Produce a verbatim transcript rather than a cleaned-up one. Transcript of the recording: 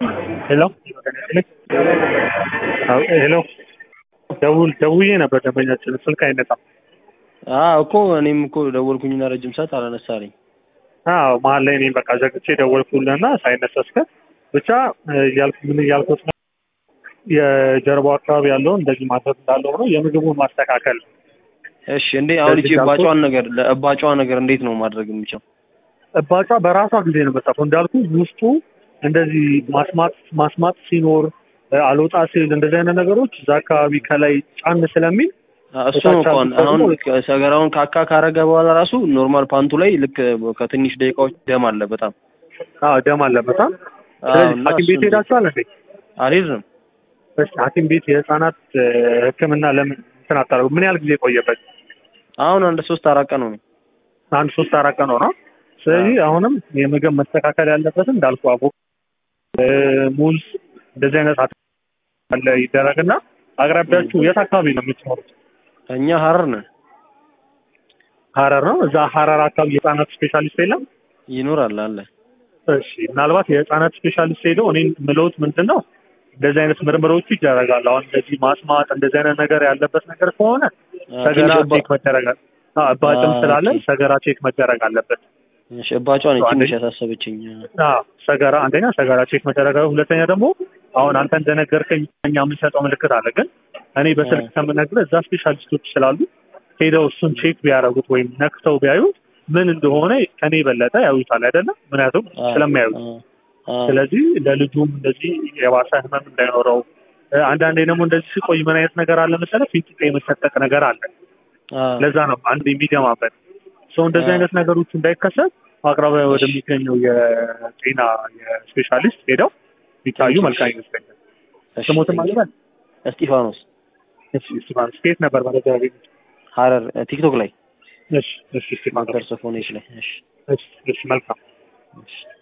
ሄሎ ሄሎ ደውል ደውዬ ነበር ደንበኛችን ስልክ አይነሳም። አዎ እኮ እኔም እኮ ደወልኩኝና ረጅም ሰዓት አላነሳልኝ። አዎ መሀል ላይ እኔም በቃ ዘግቼ ደወልኩልና ሳይነሳ እስከ ብቻ እያልኩ ምን እያልኩት ነው የጀርባው አካባቢ ያለውን እንደዚህ ማድረግ እንዳለው ነው የምግቡን ማስተካከል። እሺ እንዴ አሁን እቺ እባጫዋን ነገር ለእባጫዋ ነገር እንዴት ነው ማድረግ የሚችለው? እባጫ በራሷ ጊዜ ነው መጣው እንዳልኩ ውስጡ እንደዚህ ማስማጥ ማስማጥ ሲኖር አልወጣ ሲል እንደዚህ አይነት ነገሮች እዛ አካባቢ ከላይ ጫን ስለሚል እሱ ነው እንኳን አሁን ሰገራውን ካካ ካረገ በኋላ ራሱ ኖርማል ፓንቱ ላይ ልክ ከትንሽ ደቂቃዎች ደም አለ በጣም አዎ ደም አለበት። ስለዚህ ሐኪም ቤት ሄዳችኋል እንዴ? አልሄድንም። እሺ ሐኪም ቤት የህፃናት ህክምና ለምን እንትን አታረጉ? ምን ያህል ጊዜ ቆየበት? አሁን አንድ ሶስት አራት ቀን ነው። አንድ ሶስት አራት ቀን ነው። ስለዚህ አሁንም የምግብ መስተካከል ያለበትን እንዳልኩ አቦ ሙዝ እንደዚህ አይነት አለ ይደረግና አቅራቢያችሁ የት አካባቢ ነው የምትኖሩት? እኛ ሐረር ነን። ሐረር ነው። እዛ ሐረር አካባቢ የህፃናት ስፔሻሊስት የለም? ይኖራል አለ። እሺ ምናልባት የህፃናት ስፔሻሊስት ሄደው እኔን ምለውት ምንድን ነው እንደዚህ አይነት ምርምሮቹ ይደረጋሉ። አሁን እንደዚህ ማስማጥ እንደዚህ አይነት ነገር ያለበት ነገር ከሆነ ሰገራ ቼክ መደረግ አለ። አዎ እባጭም ስላለ ሰገራ ቼክ መደረግ አለበት። እሺ እባጫዋን ትንሽ ያሳሰበችኝ። አዎ ሰገራ አንደኛ ሰገራ ቼክ መደረግ፣ ሁለተኛ ደግሞ አሁን አንተ እንደነገርከኝ እኛ የምንሰጠው ምልክት አለ። ግን እኔ በስልክ ከምነግርህ እዛ ስፔሻሊስቶች ስላሉ ሄደው እሱን ቼክ ቢያደርጉት ወይም ነክተው ቢያዩት ምን እንደሆነ ከኔ የበለጠ ያዩታል አይደለም? ምክንያቱም ስለሚያዩት። ስለዚህ ለልጁም እንደዚህ የባሰ ህመም እንዳይኖረው፣ አንዳንዴ ደግሞ እንደዚህ ሲቆይ ምን አይነት ነገር አለ መሰለህ ፊንጢጣ የመሰጠቅ ነገር አለ። ለዛ ነው አንድ የሚደማበት ሰው እንደዚህ አይነት ነገሮች እንዳይከሰት አቅራቢያ ወደሚገኘው የጤና የስፔሻሊስት ሄደው ቢታዩ መልካም ይመስለኛል። ስሞትም አለበት እስጢፋኖስ። እሺ እስጢፋኖስ ከየት ነበር ማለት ነው? ሐረር ቲክቶክ ላይ። እሺ እሺ እስጢፋኖስ ፐርሶፎኔሽ ላይ። እሺ እሺ እሺ መልካም። እሺ